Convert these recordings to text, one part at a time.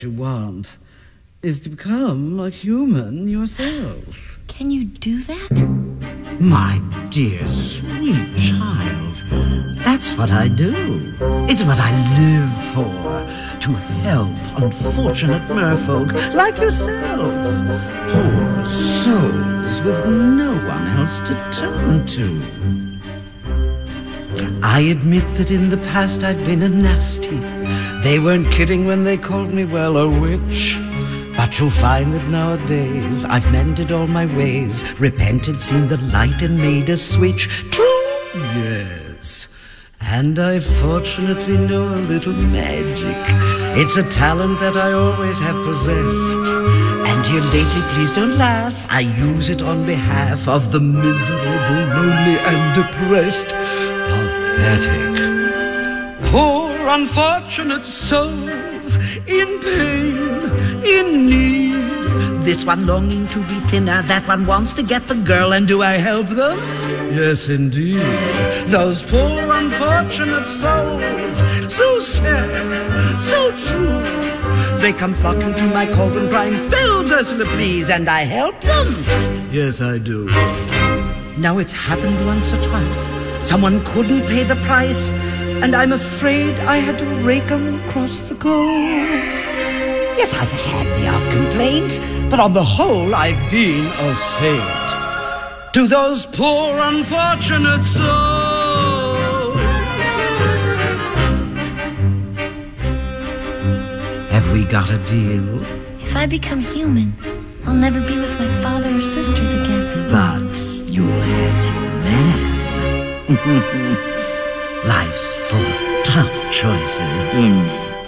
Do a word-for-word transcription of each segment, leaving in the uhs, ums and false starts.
you want is to become a human yourself. Can you do that? My dear, sweet child, that's what I do. It's what I live for, to help unfortunate merfolk like yourself. Poor souls with no one else to turn to. I admit that in the past I've been a nasty. They weren't kidding when they called me, well, a witch. But you'll find that nowadays I've mended all my ways, repented, seen the light, and made a switch. True, yes. And I fortunately know a little magic. It's a talent that I always have possessed. And here lately, please don't laugh, I use it on behalf of the miserable, lonely, and depressed. Pathetic. Poor unfortunate souls in pain, in need. This one longing to be thinner, that one wants to get the girl, and do I help them? Yes, indeed. Those poor unfortunate souls, so sad, so true. They come flocking to my cauldron crying, spells, Ursula, please, and I help them. Yes, I do. Now it's happened once or twice. Someone couldn't pay the price, and I'm afraid I had to rake 'em across the coals. Yes, I've had the odd complaint, but on the whole, I've been a saint. To those poor unfortunate souls. Have we got a deal? If I become human, I'll never be with my father or sisters again. But you'll have your man. Life's full of tough choices, isn't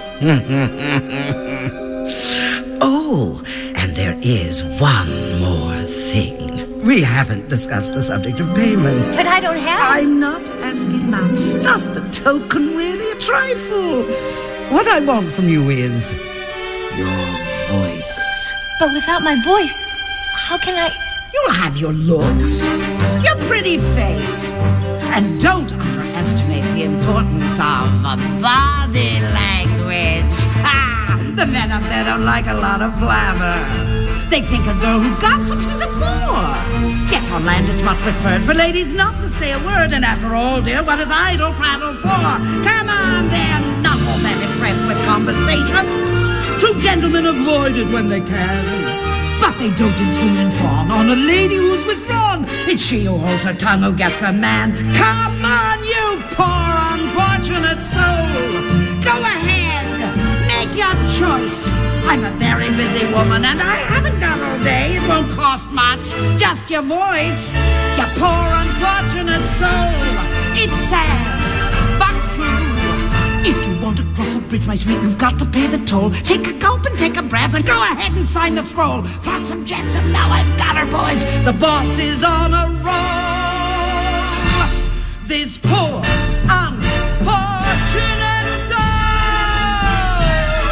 it? Oh, and there is one more thing. We haven't discussed the subject of payment. But I don't have... I'm not asking much. Just a token, really, a trifle. What I want from you is your voice. But without my voice, how can I... You'll have your looks, your pretty face. And don't underestimate the importance of a body language. Ha! The men up there don't like a lot of blabber. They think a girl who gossips is a bore. Yet on land it's much preferred for ladies not to say a word. And after all, dear, what is idle prattle for? Come on, they're not all that impressed with conversation. True gentlemen avoid it when they can. But they dote and swoon and fawn on a lady who's withdrawn. It's she who holds her tongue who gets a man. Come on, you poor unfortunate soul. Go ahead, make your choice. I'm a very busy woman and I haven't got all day. It won't cost much, just your voice. You poor unfortunate soul. It's sad, but true. If you want to cross a bridge, my sweet, you've got to pay the toll. Take a gulp and take a breath and go ahead and sign the scroll. Flotsam jetsam, now I've got her, boys. The boss is on a roll. This poor, unfortunate soul.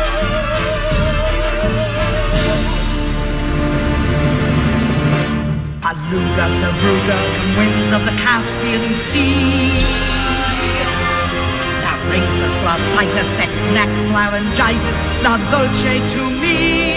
Aluga, Savruga, come winds of the Caspian Sea. Rixus, glossitis, et nex laryngitis, not voce to me.